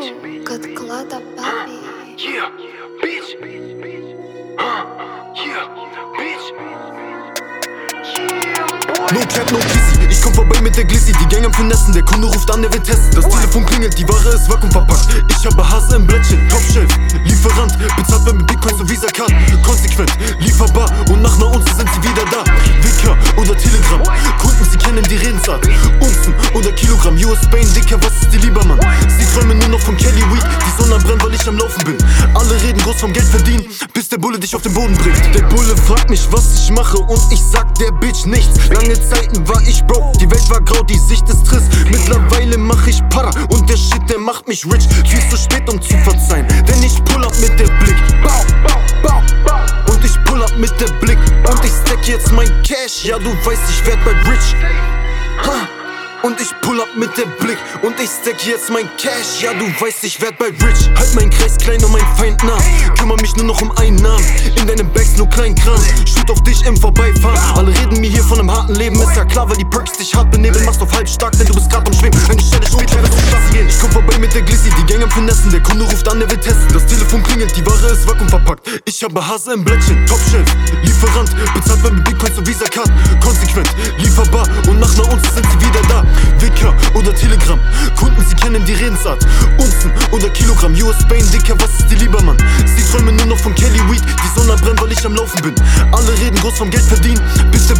Kad klada papi. Yeah, bitch. Yeah, bitch. Yeah, boy. No Cap, no Kissy, ich komm vorbei mit der Glissy. Die Gang am Finessen, der Kunde ruft an, der will testen. Das Telefon klingelt, die Ware ist vakuumverpackt. Ich habe Hase im Blättchen, Topshelf, Lieferant, bezahlt mit Bitcoins und Visa-Card. Konsequent, lieferbar und nach einer Unze sind sie wieder da. Wicker oder Telegram, Kunden, sie kennen die Redensart. Unzen oder Kilogramm, US Spain, Dicker, was ist dir lieber, Mann? Sie träumen nur noch von Kelly Weed, die Sonne brennt, weil ich am Laufen bin. Alle reden groß vom Geld verdienen, bis der Bulle dich auf den Boden bringt. Der Bulle fragt mich, was ich mache und ich sag der Bitch nichts. Lange Zeiten war ich broke, die Welt war grau, die Sicht ist trist. Mittlerweile mach ich Para und der Shit, der macht mich rich. Viel zu spät, um zu verzeihen, denn ich pull up mit der Blick. Bau, bau, bau, bau. Und ich pull up mit der Blick und ich stack jetzt mein Cash. Ja, du weißt, ich werd bald rich. Ha. Und ich pull up mit der Blick und ich stack jetzt mein Cash. Ja, du weißt, ich werd bald rich. Halt meinen Kreis klein und mein Feind nah. Kümmere mich nur noch um Einnahmen. In deinen Bags nur Kleinkram. Shoot auf dich im Vorbeifahren. Alle reden mir hier von einem harten Leben. Ist ja klar, weil die Perks dich hart benebeln. Machst auf halb stark, denn du bist grad am Schweben. Eine Stelle später wirst du Spaß gehen. Ich komm vorbei mit der Glissy, die Gang am Finessen. Der Kunde ruft an, der will testen. Das Telefon klingelt, die Ware ist vakuumverpackt. Ich habe Hase im Blättchen, Topshelf, Lieferant, bezahlt mit Bitcoins und Visa-Card. Konsequent, lieferbar und nach einer Unze sind sie wieder da. Wicker oder Telegram, Kunden, sie kennen die Redensart. Unzen oder Kilogramm, US Spain, Dicker, was ist dir lieber, Mann? Sie träumen nur noch von Kelly Weed, die Sonne brennt, weil ich am Laufen bin. Alle reden groß vom Geld verdienen, bis der